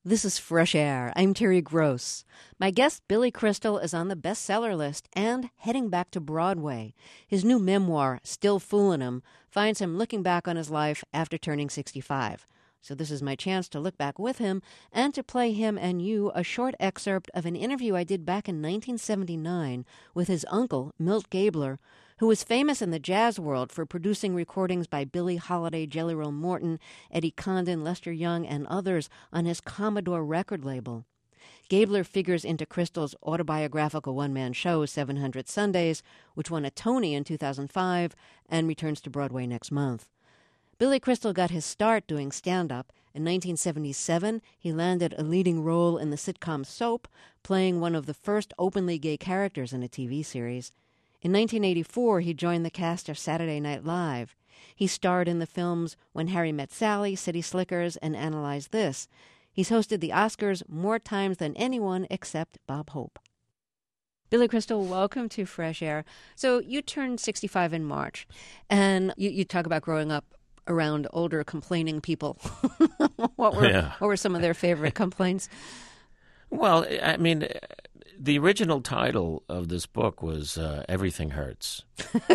This is Fresh Air. I'm Terry Gross. My guest, Billy Crystal, is on the bestseller list and heading back to Broadway. His new memoir, Still Foolin' Him, finds him looking back on his life after turning 65. So this is my chance to look back with him and to play him and you a short excerpt of an interview I did back in 1979 with his uncle, Milt Gabler, who was famous in the jazz world for producing recordings by Billie Holiday, Jelly Roll Morton, Eddie Condon, Lester Young, and others on his Commodore record label. Gabler figures into Crystal's autobiographical one-man show, 700 Sundays, which won a Tony in 2005 and returns to Broadway next month. Billy Crystal got his start doing stand-up. In 1977, he landed a leading role in the sitcom Soap, playing one of the first openly gay characters in a TV series. In 1984, he joined the cast of Saturday Night Live. He starred in the films When Harry Met Sally, City Slickers, and Analyze This. He's hosted the Oscars more times than anyone except Bob Hope. Billy Crystal, welcome to Fresh Air. So you turned 65 in March, and you talk about growing up around older complaining people. What were some of their favorite complaints? Well, I mean, the original title of this book was Everything Hurts.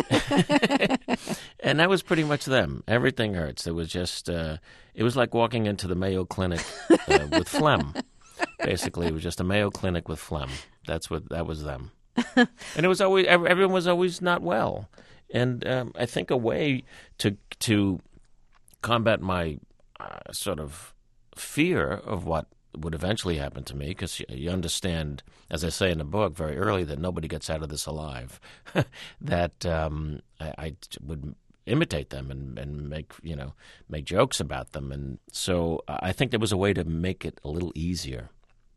And that was pretty much them. Everything Hurts. It was just, it was like walking into the Mayo Clinic with phlegm. Basically, it was just a Mayo Clinic with phlegm. That was them. And it was always, everyone was always not well. And I think a way to combat my sort of fear of what would eventually happen to me, because you understand, as I say in the book very early, that nobody gets out of this alive, that I would imitate them and make jokes about them. And so I think there was a way to make it a little easier.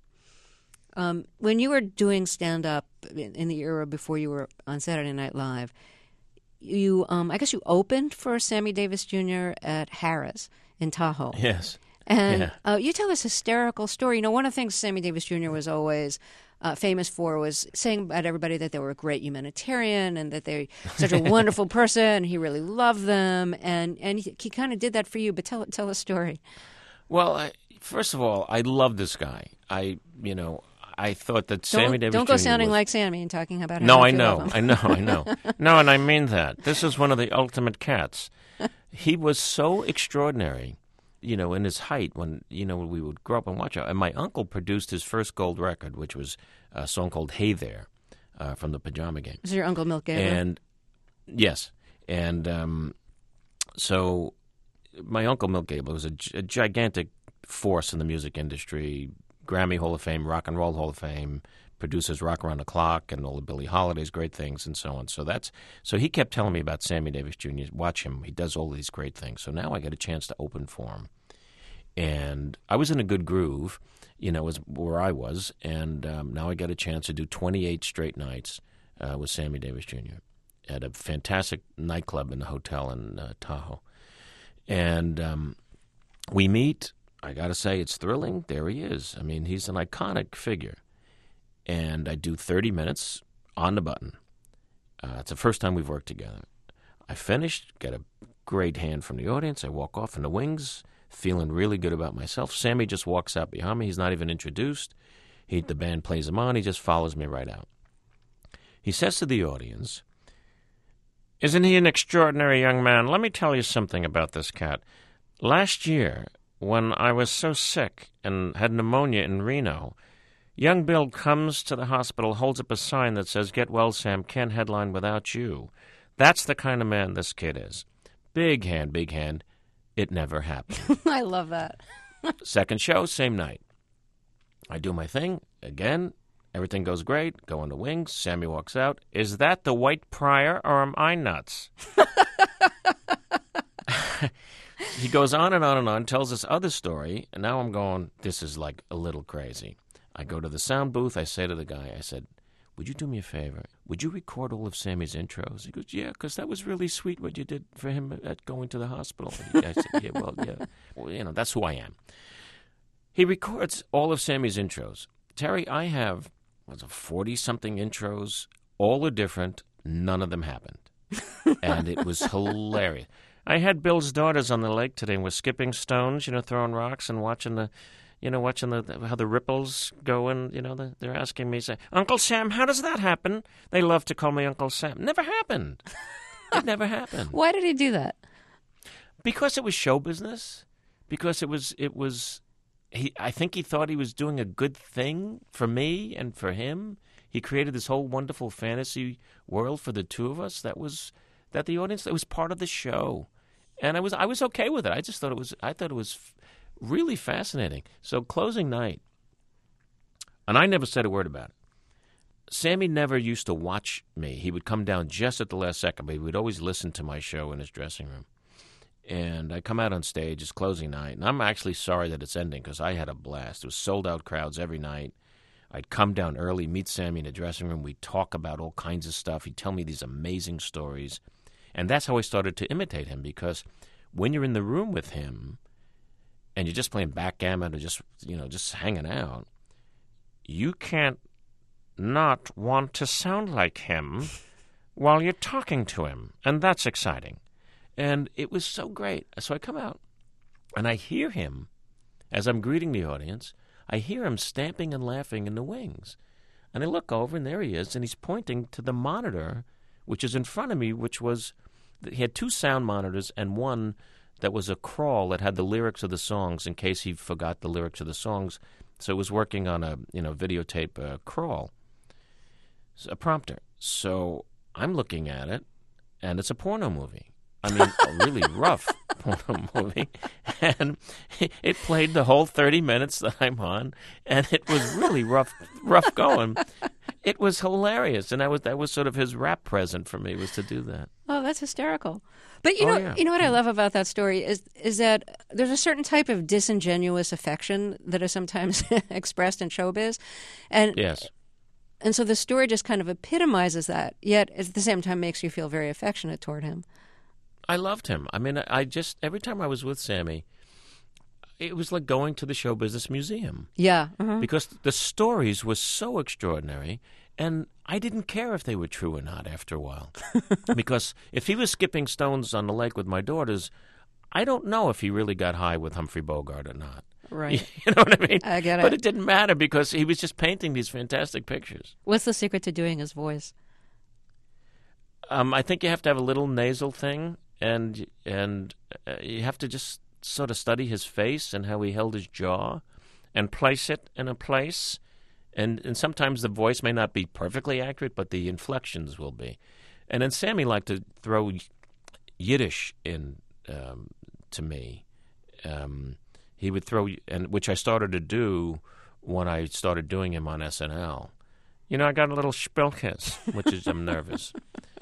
When you were doing stand-up in the era before you were on Saturday Night Live, you I guess you opened for Sammy Davis Jr. at Harrah's in Tahoe. Yes. And you tell this hysterical story. You know, one of the things Sammy Davis Jr. was always famous for was saying about everybody that they were a great humanitarian and that they're such a wonderful person. He really loved them. And he kind of did that for you. But tell a story. Well, first of all, I love this guy. I thought that Sammy Davis Jr. Don't go sounding like Sammy and talking about how No, much you love him. I know. No, and I mean that. This is one of the ultimate cats. He was so extraordinary, in his height when we would grow up and watch it. And my uncle produced his first gold record, which was a song called Hey There from the Pajama Gang. This is your Uncle Milt Gabler? And, yes. And so my Uncle Milt Gabler was a gigantic force in the music industry, Grammy Hall of Fame, Rock and Roll Hall of Fame, produces Rock Around the Clock and all the Billie Holidays, great things, and so on. So he kept telling me about Sammy Davis Jr. Watch him; he does all these great things. So now I get a chance to open for him, and I was in a good groove, was where I was, and now I get a chance to do 28 straight nights with Sammy Davis Jr. at a fantastic nightclub in the hotel in Tahoe, and we meet. I got to say, it's thrilling. There he is. I mean, he's an iconic figure. And I do 30 minutes on the button. It's the first time we've worked together. I finished, get a great hand from the audience. I walk off in the wings, feeling really good about myself. Sammy just walks out behind me. He's not even introduced. The band plays him on. He just follows me right out. He says to the audience, "Isn't he an extraordinary young man? Let me tell you something about this cat. Last year, when I was so sick and had pneumonia in Reno, young Bill comes to the hospital, holds up a sign that says, 'Get well, Sam, can't headline without you.' That's the kind of man this kid is. Big hand, big hand. It never happened." I love that. Second show, same night. I do my thing. Again, everything goes great. Go in the wings. Sammy walks out. "Is that the White Prior or am I nuts?" He goes on and on and on, tells this other story, and now I'm going, this is like a little crazy. I go to the sound booth. I say to the guy, I said, "Would you do me a favor? Would you record all of Sammy's intros?" He goes, "Yeah, because that was really sweet what you did for him at going to the hospital." I said, "Yeah, yeah. Well, that's who I am." He records all of Sammy's intros. Terry, I have 40-something intros. All are different. None of them happened. And it was hilarious. I had Bill's daughters on the lake today and we're skipping stones, throwing rocks and watching the, watching how the ripples go, and they're asking me, say, Uncle Sam, how does that happen? They love to call me Uncle Sam. Never happened. It never happened. Why did he do that? Because it was show business. Because it was. I think he thought he was doing a good thing for me and for him. He created this whole wonderful fantasy world for the two of us. That was part of the show, and I was okay with it. I thought it was really fascinating. So closing night, and I never said a word about it. Sammy never used to watch me. He would come down just at the last second, but he would always listen to my show in his dressing room. And I come out on stage, it's closing night, and I'm actually sorry that it's ending because I had a blast. It was sold-out crowds every night. I'd come down early, meet Sammy in the dressing room. We'd talk about all kinds of stuff. He'd tell me these amazing stories. And that's how I started to imitate him, because when you're in the room with him and you're just playing backgammon or just hanging out, you can't not want to sound like him while you're talking to him. And that's exciting. And it was so great. So I come out, and I hear him, as I'm greeting the audience, I hear him stamping and laughing in the wings. And I look over, and there he is, and he's pointing to the monitor, which is in front of me, he had two sound monitors and one that was a crawl that had the lyrics of the songs in case he forgot the lyrics of the songs. So it was working on a videotape crawl, a prompter. So I'm looking at it, and it's a porno movie. I mean, a really rough porno movie. And it played the whole 30 minutes that I'm on, and it was really rough going. It was hilarious, and that was sort of his rap present for me, was to do that. Oh, that's hysterical. But you know what I love about that story is that there's a certain type of disingenuous affection that is sometimes expressed in showbiz. And yes. And so the story just kind of epitomizes that, yet at the same time makes you feel very affectionate toward him. I loved him. I mean, every time I was with Sammy, it was like going to the Show Business Museum. Yeah. Because the stories were so extraordinary, and I didn't care if they were true or not after a while. Because if he was skipping stones on the lake with my daughters, I don't know if he really got high with Humphrey Bogart or not. Right. You know what I mean? I get it. But it didn't matter because he was just painting these fantastic pictures. What's the secret to doing his voice? I think you have to have a little nasal thing, and you have to just sort of study his face and how he held his jaw and place it in a place. And sometimes the voice may not be perfectly accurate, but the inflections will be. And then Sammy liked to throw Yiddish in to me. He would throw, which I started to do when I started doing him on SNL. I got a little spilkes, which is I'm nervous.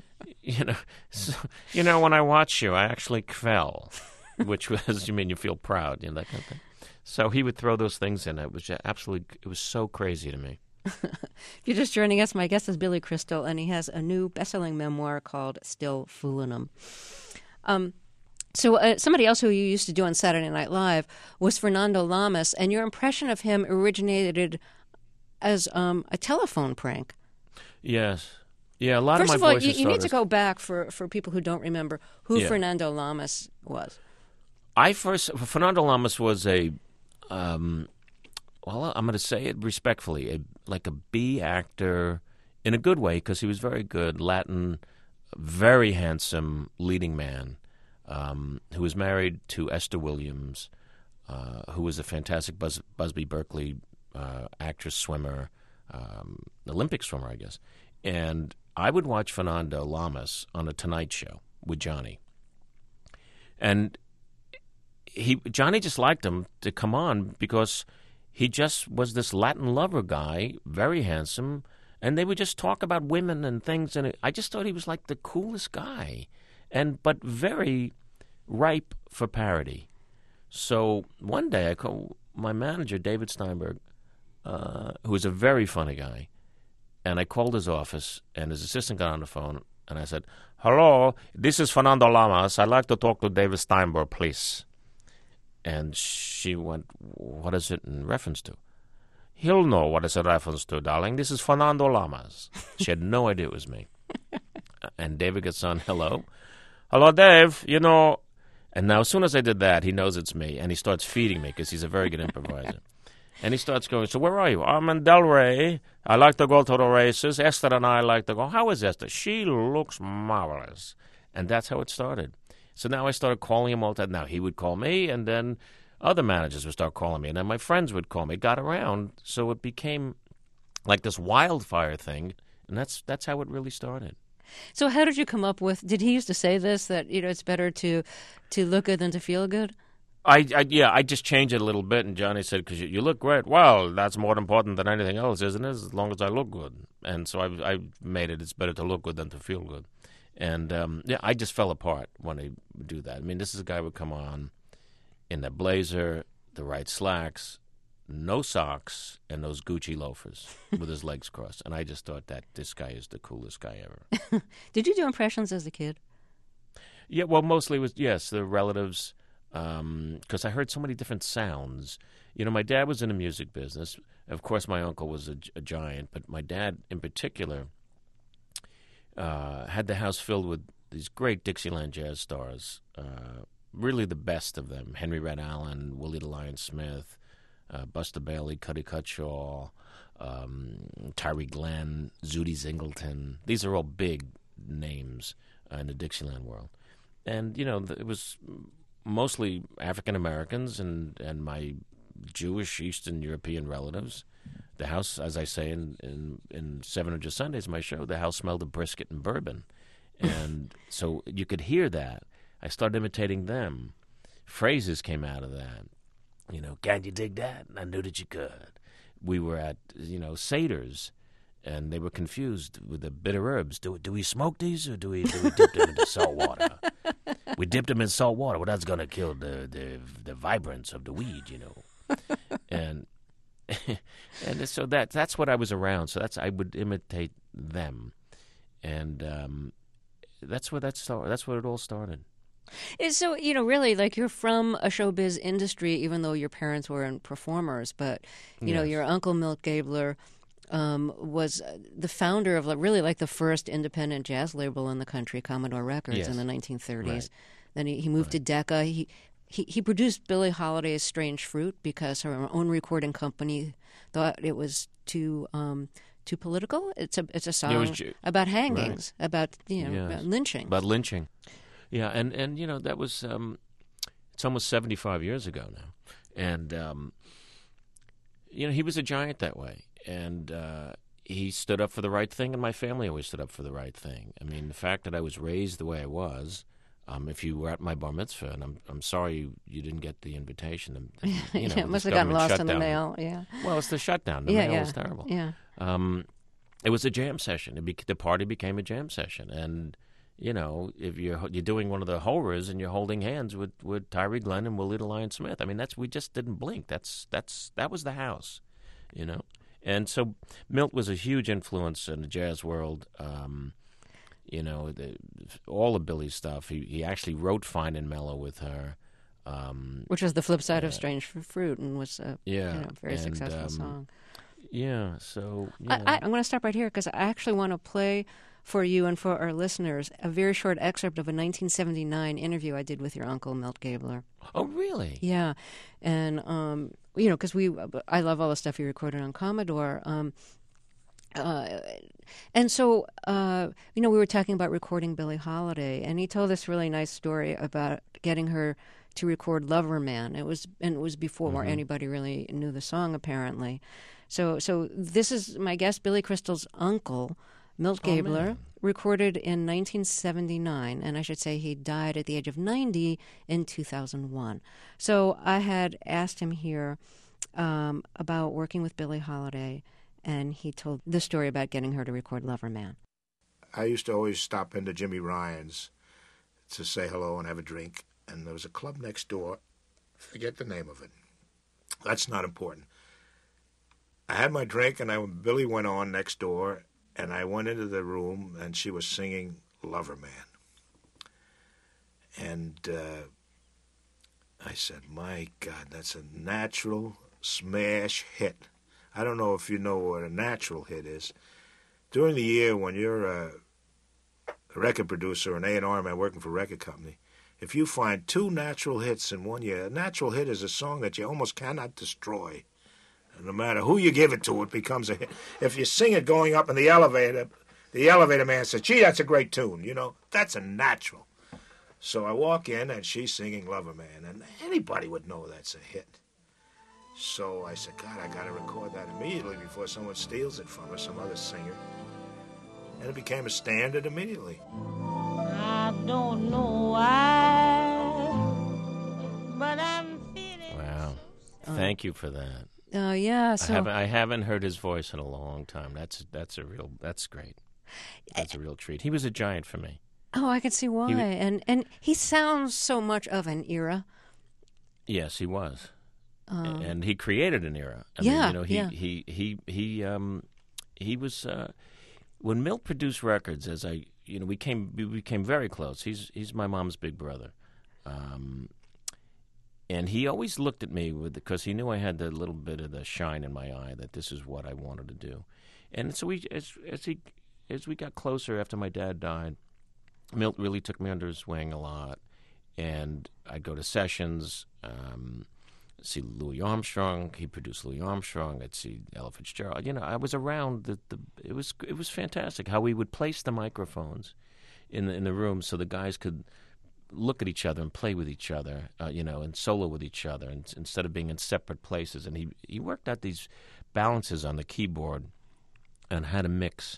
When I watch you, I actually kvell, which was, you feel proud, that kind of thing. So he would throw those things in. It was it was so crazy to me. If you're just joining us, my guest is Billy Crystal, and he has a new best-selling memoir called Still Foolin' 'Em. So somebody else who you used to do on Saturday Night Live was Fernando Lamas, and your impression of him originated as a telephone prank. Yes. Yeah, a lot First of my voices. First of all, you need to go back for people who don't remember who Fernando Lamas was. Fernando Lamas was I'm going to say it respectfully, like a B actor in a good way, because he was very good, Latin, very handsome leading man, who was married to Esther Williams, who was a fantastic Busby Berkeley actress, swimmer, Olympic swimmer, I guess. And I would watch Fernando Lamas on The Tonight Show with Johnny. And Johnny just liked him to come on because he just was this Latin lover guy, very handsome, and they would just talk about women and things. And I just thought he was like the coolest guy, but very ripe for parody. So one day I called my manager, David Steinberg, who was a very funny guy, and I called his office, and his assistant got on the phone, and I said, "Hello, this is Fernando Lamas. I'd like to talk to David Steinberg, please." And she went, "What is it in reference to?" "He'll know what it's a reference to, darling. This is Fernando Lamas." She had no idea it was me. And David gets on, "Hello. Hello, Dave. And now as soon as I did that, he knows it's me, and he starts feeding me because he's a very good improviser. And he starts going, so where are you? I'm in Delray. I like to go to the races. Esther and I like to go. How is Esther? She looks marvelous. And that's how it started. So now I started calling him all the time. Now he would call me, and then other managers would start calling me, and then my friends would call me. It got around, so it became like this wildfire thing, and that's how it really started. So how did you come up with, did he used to say this, that it's better to look good than to feel good? I just changed it a little bit, and Johnny said, because you look great. Well, that's more important than anything else, isn't it? As long as I look good. And so I made it's better to look good than to feel good. And, I just fell apart when I would do that. I mean, this is a guy who would come on in the blazer, the right slacks, no socks, and those Gucci loafers with his legs crossed. And I just thought that this guy is the coolest guy ever. Did you do impressions as a kid? Yeah, well, mostly it was, yes, the relatives, because I heard so many different sounds. My dad was in the music business. Of course, my uncle was a giant, but my dad in particular had the house filled with these great Dixieland jazz stars, really the best of them. Henry Red Allen, Willie the Lion Smith, Buster Bailey, Cuddy Cutshaw, Tyree Glenn, Zooty Zingleton. These are all big names in the Dixieland world. And, it was mostly African Americans and my Jewish Eastern European relatives. The house, as I say in 700 Sundays, my show, the house smelled of brisket and bourbon. And so you could hear that. I started imitating them. Phrases came out of that. Can you dig that? I knew that you could. We were at, Seder's, and they were confused with the bitter herbs. Do we smoke these, or do we dip them into salt water? We dipped them in salt water. Well, that's going to kill the vibrance of the weed, And and so that's what I was around. So I would imitate them, and that's where that's where it all started. So, really, like, you're from a showbiz industry, even though your parents weren't performers. But, Yes. your uncle, Milt Gabler, was the founder of really like the first independent jazz label in the country, Commodore Records, Yes. in the 1930s. Right. Then he moved to Decca. He produced Billie Holiday's Strange Fruit because her own recording company thought it was too political. It's a song about hangings, about about lynching. About lynching. Yeah, and that was it's almost 75 years ago now, and he was a giant that way, and he stood up for the right thing, and my family always stood up for the right thing. I mean, the fact that I was raised the way I was. If you were at my bar mitzvah, and I'm sorry you didn't get the invitation. It must have gotten lost in the mail. Yeah. Well, it's the shutdown. The mail was terrible. Yeah. It was a jam session. The party became a jam session, and if you're doing one of the horrors and you're holding hands with Tyree Glenn and Willie the Lion Smith, I mean we just didn't blink. That was the house, And so Milt was a huge influence in the jazz world. All of Billie's stuff. He actually wrote Fine and Mellow with her. Which was the flip side of Strange Fruit, and was a very and, successful song. Yeah, so... I'm going to stop right here because I actually want to play for you and for our listeners a very short excerpt of a 1979 interview I did with your uncle, Milt Gabler. Oh, really? Yeah. And, because I love all the stuff you recorded on Commodore. And so, we were talking about recording Billie Holiday, and he told this really nice story about getting her to record Lover Man. It was before anybody really knew the song, apparently. So this is my guest, Billy Crystal's uncle, Milt Gabler, recorded in 1979, and I should say he died at the age of 90 in 2001. So I had asked him here about working with Billie Holiday, and he told the story about getting her to record Lover Man. I used to always stop into Jimmy Ryan's to say hello and have a drink, and there was a club next door. Forget the name of it. That's not important. I had my drink, and Billie went on next door, and I went into the room, and she was singing Lover Man. And I said, my God, that's a natural smash hit. I don't know if you know what a natural hit is. During the year when you're a record producer, an A&R man working for a record company, if you find two natural hits in 1 year, a natural hit is a song that you almost cannot destroy. No matter who you give it to, it becomes a hit. If you sing it going up in the elevator man says, gee, that's a great tune. You know, that's a natural. So I walk in, and she's singing Lover Man, and anybody would know that's a hit. So I said, God, I got to record that immediately before someone steals it from her, some other singer. And it became a standard immediately. I don't know why, but I'm feeling... Wow. Thank you for that. Oh, yeah. So I haven't heard his voice in a long time. That's great. That's a real treat. He was a giant for me. Oh, I can see why. And he sounds so much of an era. Yes, he was. And he created an era. I yeah, mean, he was when Milt produced records. We became very close. He's my mom's big brother, and he always looked at me because he knew I had the little bit of the shine in my eye that this is what I wanted to do. And so as we got closer after my dad died, Milt really took me under his wing a lot, and I'd go to sessions. See Louis Armstrong. He produced Louis Armstrong. I'd see Ella Fitzgerald. I was around. It was fantastic how we would place the microphones in the room so the guys could look at each other and play with each other, and solo with each other, and instead of being in separate places. And he worked out these balances on the keyboard and how to mix.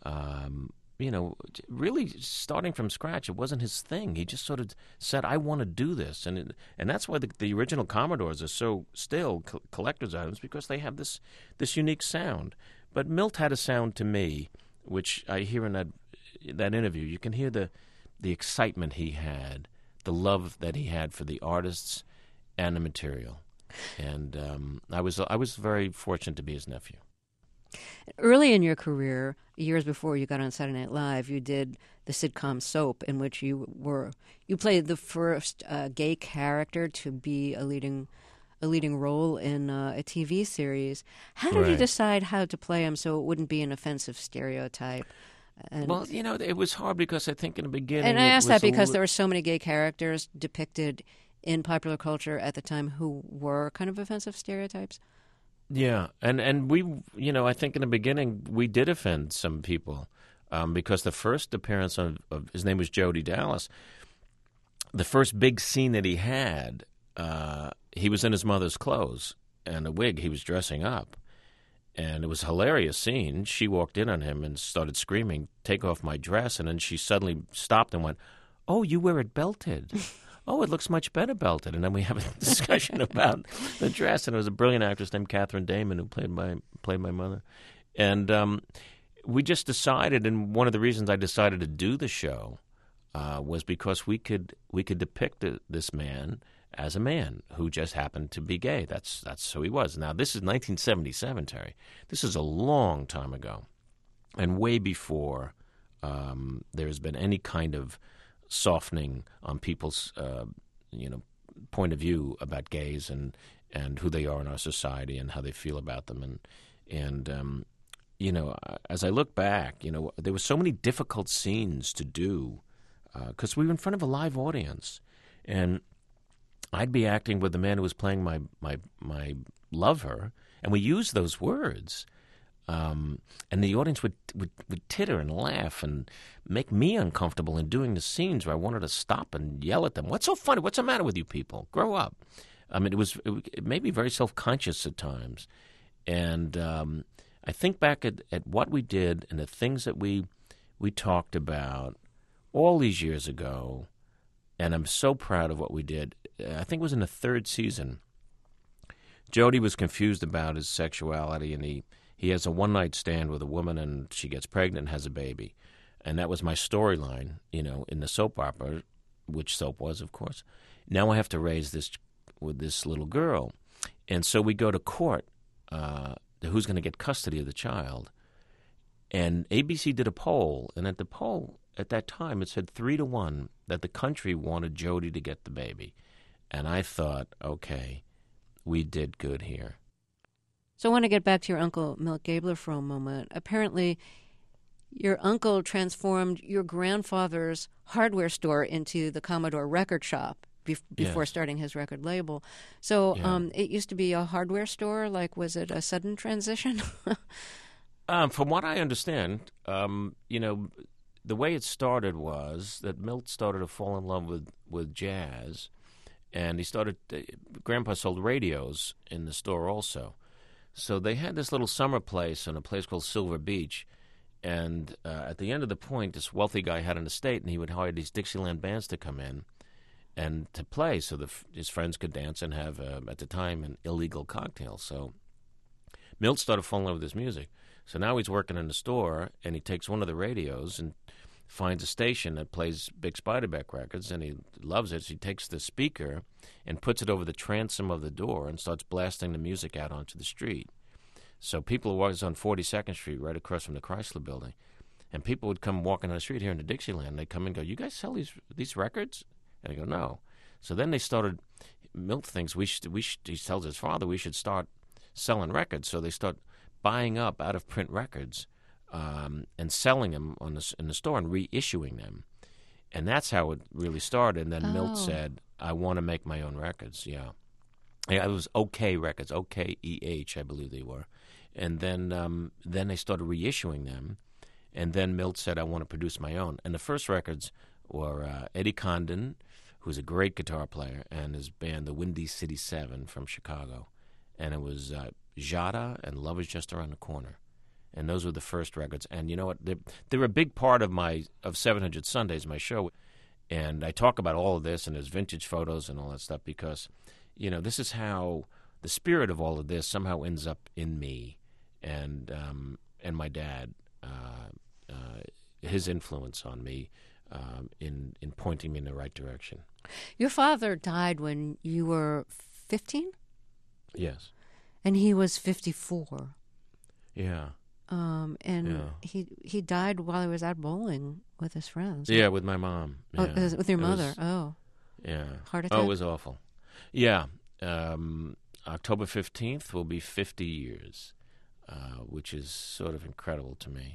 Really starting from scratch. It wasn't his thing. He just sort of said, I want to do this. And that's why the original Commodores are so still collector's items, because they have this unique sound. But Milt had a sound to me, which I hear in that interview. You can hear the excitement he had, the love that he had for the artists and the material. And I was very fortunate to be his nephew. Early in your career, years before you got on Saturday Night Live, you did the sitcom Soap, in which you played the first gay character to be a leading role in a TV series. How did you decide how to play him so it wouldn't be an offensive stereotype? Well, it was hard because I think in the beginning... And I asked that because there were so many gay characters depicted in popular culture at the time who were kind of offensive stereotypes. Yeah, and we, I think in the beginning we did offend some people because the first appearance of his name was Jody Dallas. The first big scene that he had, he was in his mother's clothes and a wig. He was dressing up, and it was a hilarious scene. She walked in on him and started screaming, "Take off my dress!" And then she suddenly stopped and went, "Oh, you wear it belted." Oh, it looks much better belted. And then we have a discussion about the dress. And it was a brilliant actress named Catherine Damon who played my mother. And we just decided, and one of the reasons I decided to do the show was because we could depict this man as a man who just happened to be gay. That's who he was. Now, this is 1977, Terry. This is a long time ago, and way before there's been any kind of softening on people's, point of view about gays and who they are in our society and how they feel about them. And as I look back, there were so many difficult scenes to do because we were in front of a live audience, and I'd be acting with the man who was playing my lover, and we used those words. And the audience would titter and laugh and make me uncomfortable in doing the scenes where I wanted to stop and yell at them. What's so funny? What's the matter with you people? Grow up. I mean, it made me very self-conscious at times. And I think back at what we did and the things that we talked about all these years ago, and I'm so proud of what we did. I think it was in the third season. Jody was confused about his sexuality, and he has a one-night stand with a woman, and she gets pregnant and has a baby. And that was my storyline, in the soap opera, which Soap was, of course. Now I have to raise this with this little girl. And so we go to court, who's going to get custody of the child. And ABC did a poll, and at the poll at that time it said 3-1 that the country wanted Jody to get the baby. And I thought, okay, we did good here. So I want to get back to your uncle, Milt Gabler, for a moment. Apparently, your uncle transformed your grandfather's hardware store into the Commodore record shop before Yes. starting his record label. So Yeah. it used to be a hardware store. Like, was it a sudden transition? From what I understand, the way it started was that Milt started to fall in love with jazz, and he started. Grandpa sold radios in the store also, so they had this little summer place in a place called Silver Beach, and at the end of the point, this wealthy guy had an estate, and he would hire these Dixieland bands to come in and to play, so his friends could dance and have, at the time, an illegal cocktail. So Milt started falling in love with his music. So now he's working in the store, and he takes one of the radios and finds a station that plays Big Spiderback records, and he loves it. So he takes the speaker and puts it over the transom of the door and starts blasting the music out onto the street. So people who was on 42nd Street, right across from the Chrysler Building, and people would come walking on the street here in the Dixieland. They'd come and go, "You guys sell these records?" And I go, "No." So then they started. Milt thinks we should. He tells his father we should start selling records. So they start buying up out-of-print records and selling them in the store and reissuing them. And that's how it really started. And then Milt said, "I want to make my own records." Yeah, it was OK Records, OKEH, I believe they were. And then they started reissuing them. And then Milt said, "I want to produce my own." And the first records were Eddie Condon, who's a great guitar player, and his band, the Windy City Seven from Chicago. And it was Jada and Love Is Just Around the Corner. And those were the first records. And you know what? They're a big part of 700 Sundays, my show. And I talk about all of this, and there's vintage photos and all that stuff because, this is how the spirit of all of this somehow ends up in me and my dad, his influence on me in pointing me in the right direction. Your father died when you were 15? Yes. And he was 54. Yeah. He died while he was out bowling with his friends. Yeah, with my mom. Oh, Yeah. with your mother. Yeah. Heart attack? Oh, it was awful. Yeah. October 15th will be 50 years, which is sort of incredible to me.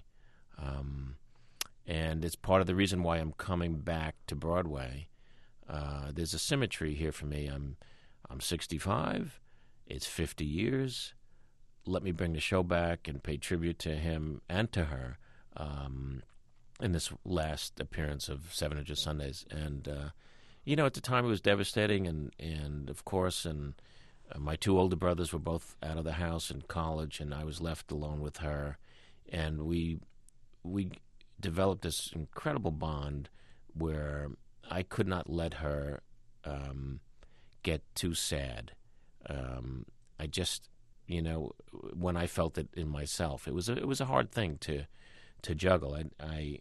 And it's part of the reason why I'm coming back to Broadway. There's a symmetry here for me. I'm 65. It's 50 years. Let me bring the show back and pay tribute to him and to her in this last appearance of 700 Sundays. And, at the time it was devastating, and of course, my two older brothers were both out of the house in college, and I was left alone with her. And we developed this incredible bond where I could not let her get too sad. I just, when I felt it in myself, it was a hard thing to juggle. I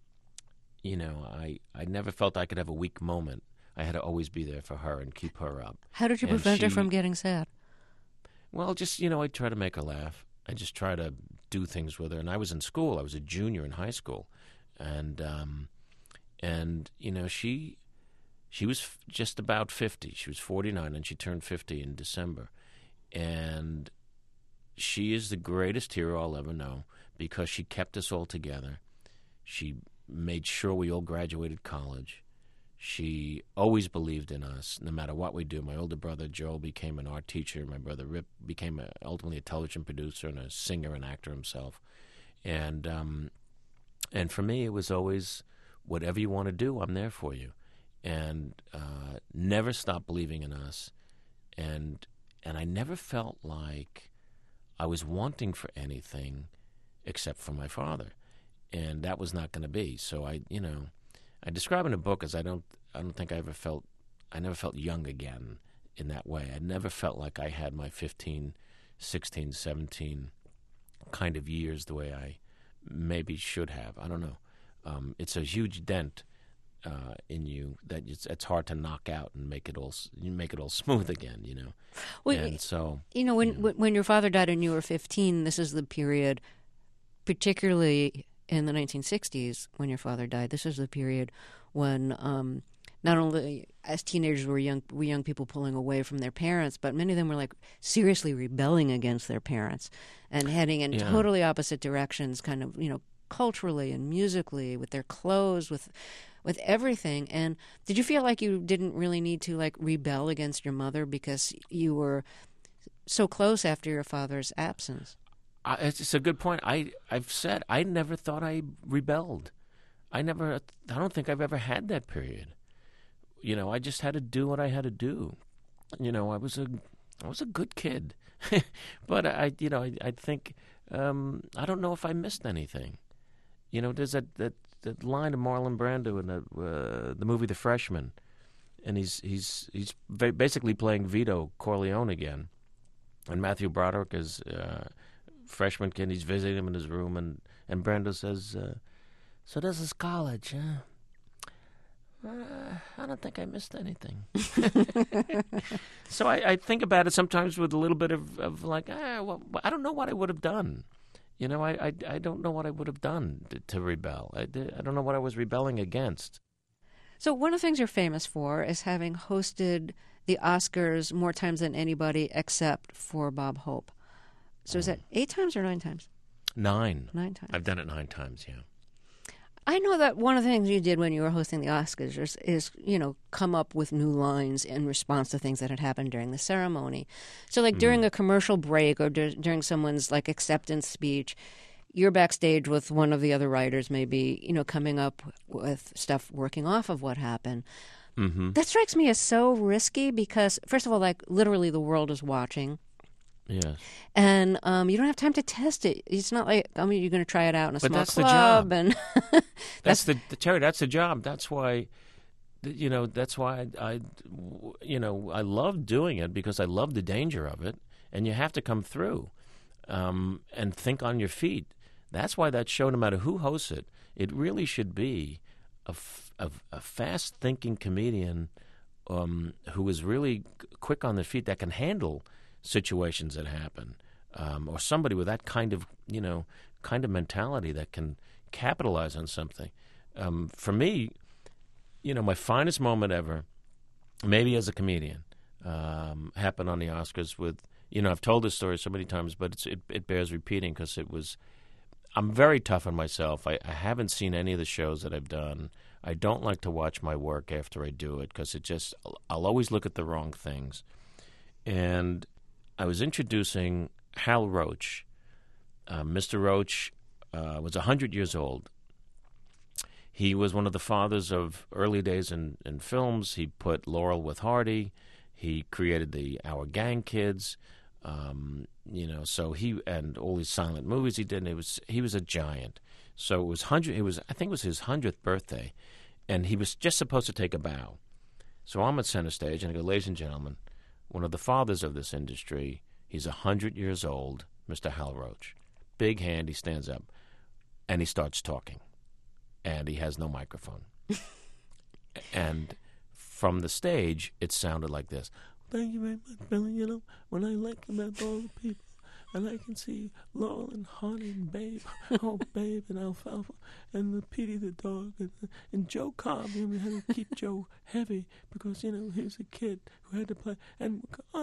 never felt I could have a weak moment. I had to always be there for her and keep her up. How did you prevent her from getting sad? Well, just, I try to make her laugh. I just try to do things with her. And I was in school. I was a junior in high school. And she was just about 50. She was 49, and she turned 50 in December. And she is the greatest hero I'll ever know because she kept us all together. She made sure we all graduated college. She always believed in us, no matter what we do. My older brother, Joel, became an art teacher. My brother, Rip, became ultimately a television producer and a singer and actor himself. And for me, it was always, whatever you want to do, I'm there for you. And never stopped believing in us. And I never felt like I was wanting for anything except for my father. And that was not going to be. So I describe in the book as I don't think I never felt young again in that way. I never felt like I had my 15, 16, 17 kind of years the way I maybe should have. I don't know. It's a huge dent in you that it's hard to knock out and make it all smooth again, Well, and so when your father died and you were 15, this is the period, particularly in the 1960s when your father died. This is the period when not only as teenagers were young people pulling away from their parents, but many of them were like seriously rebelling against their parents and heading in totally opposite directions, kind of culturally and musically, with their clothes, with with everything. And did you feel like you didn't really need to like rebel against your mother because you were so close after your father's absence? It's a good point. I've said I never thought I rebelled. I don't think I've ever had that period. I just had to do what I had to do. I was a good kid, but I think I don't know if I missed anything. There's that line of Marlon Brando in the movie The Freshman, and he's basically playing Vito Corleone again, and Matthew Broderick is freshman kid. He's visiting him in his room, and Brando says, "So this is college, huh?" I don't think I missed anything. So I think about it sometimes with a little bit of like, well, I don't know what I would have done. I don't know what I would have done to rebel. I don't know what I was rebelling against. So one of the things you're famous for is having hosted the Oscars more times than anybody except for Bob Hope. So is that 8 times or 9 times? 9. 9 times. I've done it 9 times, yeah. I know that one of the things you did when you were hosting the Oscars is come up with new lines in response to things that had happened during the ceremony. So, like during a commercial break or during someone's like acceptance speech, you're backstage with one of the other writers, maybe coming up with stuff working off of what happened. Mm-hmm. That strikes me as so risky because, first of all, like literally the world is watching. Yes. And you don't have time to test it. It's not like you're going to try it out in a small that's club. The job. And that's Terry. That's the job. That's why, That's why I love doing it because I love the danger of it, and you have to come through, and think on your feet. That's why that show, no matter who hosts it, it really should be a fast-thinking comedian who is really quick on their feet that can handle situations that happen, or somebody with that kind of mentality that can capitalize on something. For me, my finest moment ever, maybe as a comedian, happened on the Oscars with, I've told this story so many times, but it bears repeating because I'm very tough on myself. I haven't seen any of the shows that I've done. I don't like to watch my work after I do it because I'll always look at the wrong things. And I was introducing Hal Roach. Mr. Roach was 100 years old. He was one of the fathers of early days in films. He put Laurel with Hardy. He created Our Gang Kids. So he and all these silent movies he did. He was a giant. So it was I think it was his 100th birthday, and he was just supposed to take a bow. So I'm at center stage, and I go, "Ladies and gentlemen, one of the fathers of this industry. He's 100 years old, Mr. Hal Roach." Big hand, he stands up, and he starts talking, and he has no microphone. And from the stage, it sounded like this. "Thank you very much, Billy. When I look about all the people, and I can see Laurel and Hardy and Babe, Babe and Alfalfa, and the Petey the dog, and Joe Cobb. We had to keep Joe heavy because, he was a kid who had to play. And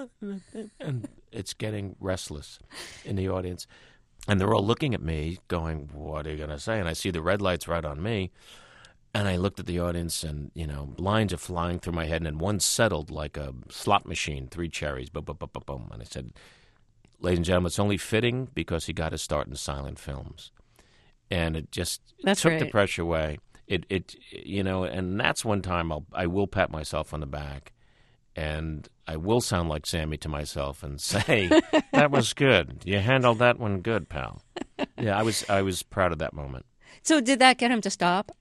it's getting restless in the audience. And they're all looking at me going, "What are you going to say?" And I see the red lights right on me. And I looked at the audience, and, lines are flying through my head, and one settled like a slot machine, 3 cherries, boom, boom, boom, boom, boom. And I said, "Ladies and gentlemen, it's only fitting because he got to start in silent films." And it just took the pressure away. And that's one time I will pat myself on the back, and I will sound like Sammy to myself and say, "That was good. You handled that one good, pal." Yeah, I was proud of that moment. So did that get him to stop?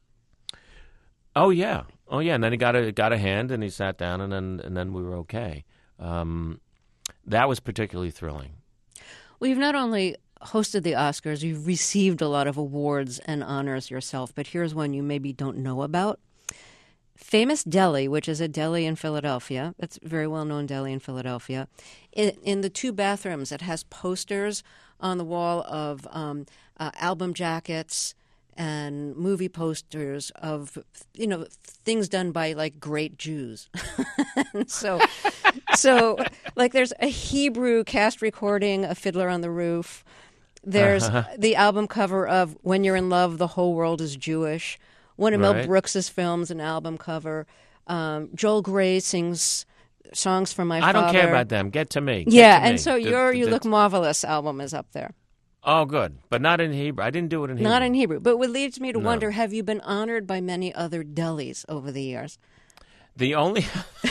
Oh yeah. And then he got a hand, and he sat down, and then we were okay. That was particularly thrilling. Well, you've not only hosted the Oscars, you've received a lot of awards and honors yourself, but here's one you maybe don't know about. Famous Deli, which is a deli in Philadelphia. It's a very well-known deli in Philadelphia. In the 2 bathrooms, it has posters on the wall of album jackets and movie posters of, things done by, like, great Jews. So, like, there's a Hebrew cast recording of Fiddler on the Roof. There's the album cover of When You're in Love, the Whole World is Jewish. one of Mel Right. Brooks's films, an album cover. Joel Grey sings songs for my I father. don't care about them. Get to me. Get Yeah, to me. and so your You Look Marvelous album is up there. Oh, good. But not in Hebrew. I didn't do it in Hebrew. Not in Hebrew. But what leads me to No. wonder, have you been honored by many other delis over the years? The only...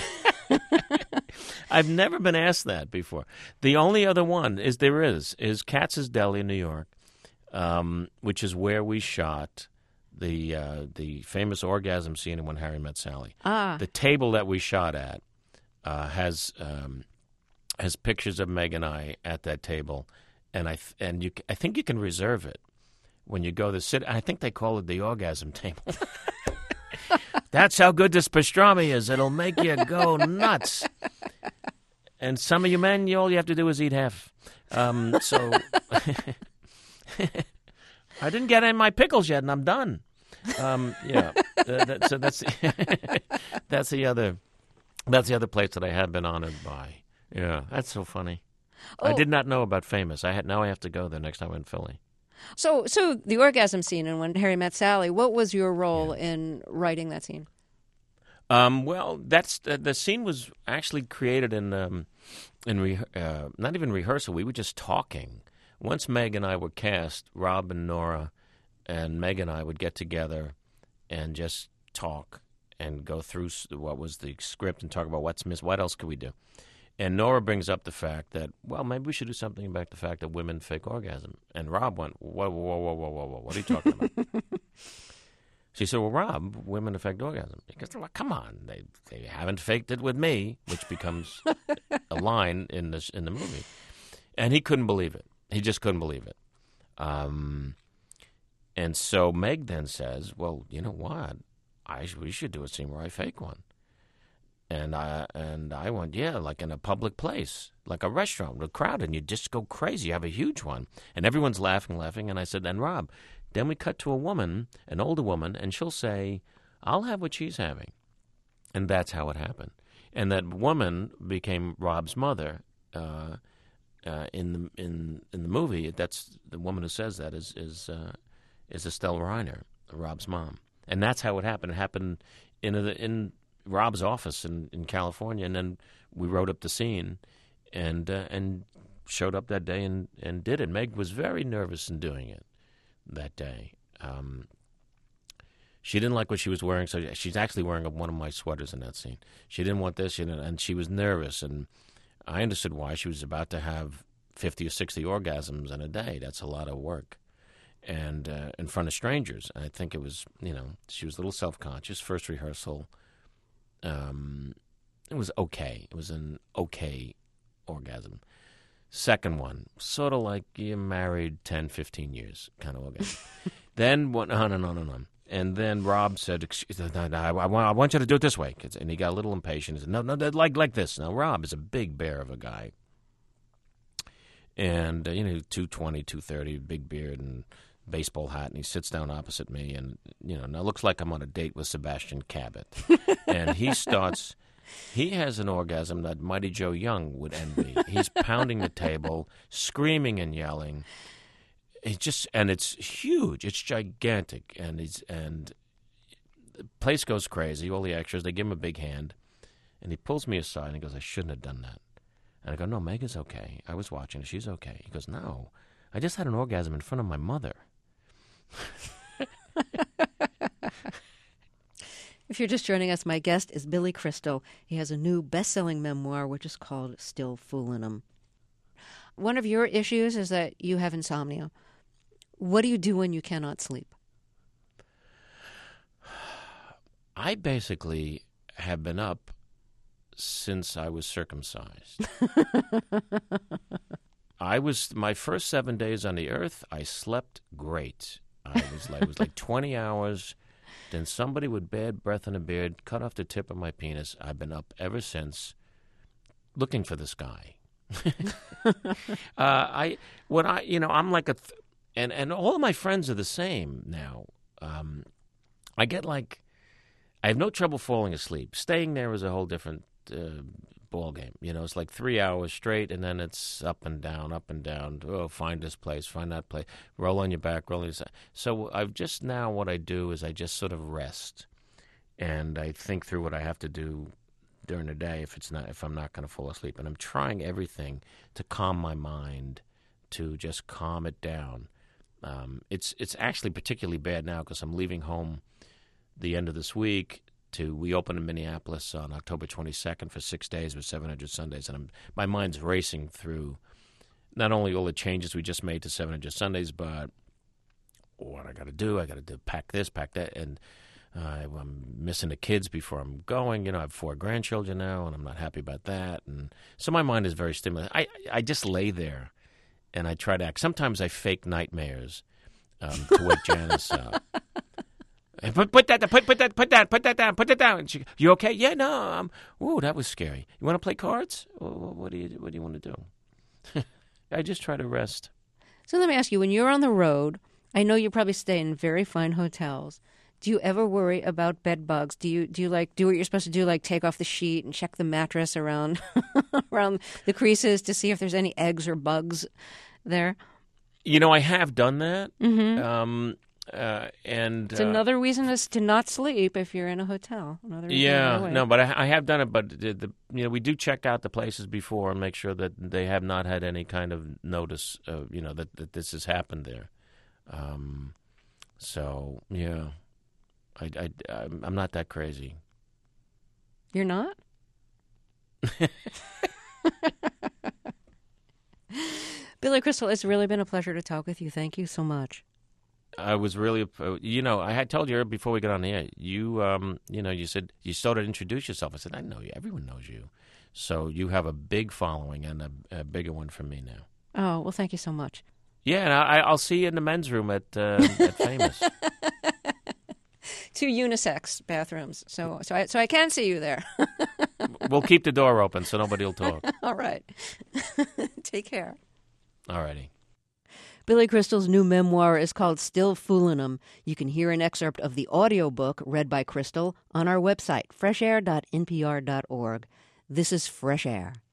I've never been asked that before. The only other one is Katz's Deli in New York, which is where we shot the famous orgasm scene in When Harry Met Sally. Ah. The table that we shot at has pictures of Meg and I at that table, and I think you can reserve it when you go to sit. I think they call it the orgasm table. That's how good this pastrami is. It'll make you go nuts. And some of you men, all you have to do is eat half. So I didn't get in my pickles yet, and I'm done. Yeah. So that's the other place that I have been honored by. Yeah, that's so funny. I did not know about Famous. Now I have to go there next time I'm in Philly. So the orgasm scene in When Harry Met Sally, what was your role in writing that scene? Well, that's the scene was actually created in not even rehearsal. We were just talking. Once Meg and I were cast, Rob and Nora and Meg and I would get together and just talk and go through what was the script and talk about what's missed. What else could we do? And Nora brings up the fact that, well, maybe we should do something about the fact that women fake orgasm. And Rob went, whoa, what are you talking about? She said, well, Rob, women affect orgasm. He goes, well, come on, they haven't faked it with me, which becomes a line in the movie. And he couldn't believe it. He just couldn't believe it. And so Meg then says, well, you know what? We should do a scene where I fake one. And I went, yeah, like in a public place, like a restaurant with a crowd, and you just go crazy. You have a huge one. And everyone's laughing. And I said, and Rob, then we cut to a woman, an older woman, and she'll say, I'll have what she's having. And that's how it happened. And that woman became Rob's mother in the movie. That's the woman who says that is Estelle Reiner, Rob's mom. And that's how it happened. It happened in Rob's office in California, and then we wrote up the scene and showed up that day and did it. Meg was very nervous in doing it that day. She didn't like what she was wearing, so she's actually wearing one of my sweaters in that scene. She didn't want this, and she was nervous, and I understood why. She was about to have 50 or 60 orgasms in a day. That's a lot of work. And in front of strangers. I think it was, she was a little self-conscious. First rehearsal, it was okay. It was an okay orgasm. Second one, sort of like you're married 10, 15 years kind of orgasm. Then, no. And then Rob said, I want you to do it this way. And he got a little impatient. He said, no, like this. Now, Rob is a big bear of a guy. And, 220, 230, big beard and baseball hat. And he sits down opposite me. And, now it looks like I'm on a date with Sebastian Cabot. And he has an orgasm that Mighty Joe Young would envy. He's pounding the table, screaming and yelling. It's huge. It's gigantic, and the place goes crazy. All the extras, they give him a big hand, and he pulls me aside and he goes, "I shouldn't have done that." And I go, "No, Meg is okay. I was watching her. She's okay." He goes, "No, I just had an orgasm in front of my mother." If you're just joining us, my guest is Billy Crystal. He has a new best-selling memoir, which is called Still Foolin' 'Em. One of your issues is that you have insomnia. What do you do when you cannot sleep? I basically have been up since I was circumcised. My first 7 days on the earth, I slept great. It was like 20 hours. Then somebody with bad breath and a beard cut off the tip of my penis. I've been up ever since, looking for this guy. I'm like and all of my friends are the same now. I have no trouble falling asleep. Staying there is a whole different ball game. You know, it's like 3 hours straight, and then it's up and down, up and down. Oh, find this place, find that place. Roll on your back, roll on your side. So I've just now what I do is I just sort of rest, and I think through what I have to do during the day if I'm not going to fall asleep. And I'm trying everything to calm my mind, to just calm it down. It's actually particularly bad now because I'm leaving home the end of this week. We open in Minneapolis on October 22nd for 6 days with 700 Sundays, and my mind's racing through not only all the changes we just made to 700 Sundays, but what I got to do. I got to pack this, pack that, and I'm missing the kids before I'm going. You know, I have 4 grandchildren now, and I'm not happy about that. And so my mind is very stimulated. I just lay there, and I try to act. Sometimes I fake nightmares to wake Janice up. Put that down. And she, you okay? Yeah, no. Ooh, that was scary. You want to play cards? What do you want to do? I just try to rest. So let me ask you: when you're on the road, I know you probably stay in very fine hotels. Do you ever worry about bed bugs? Do you like do what you're supposed to do, like take off the sheet and check the mattress around around the creases to see if there's any eggs or bugs there? You know, I have done that. Mm-hmm. And it's another reason is to not sleep if you're in a hotel. But I have done it. But we do check out the places before and make sure that they have not had any kind of notice, that this has happened there. So yeah, I'm not that crazy. You're not? Billy Crystal, it's really been a pleasure to talk with you. Thank you so much. I was really, I had told you before we got on the air, you said you started to introduce yourself. I said, I know you. Everyone knows you. So you have a big following and a bigger one from me now. Oh, well, thank you so much. Yeah, and I'll see you in the men's room at Famous. 2 unisex bathrooms, so I can see you there. We'll keep the door open so nobody will talk. All right. Take care. All righty. Billy Crystal's new memoir is called Still Foolin' 'Em. You can hear an excerpt of the audiobook read by Crystal on our website, freshair.npr.org. This is Fresh Air.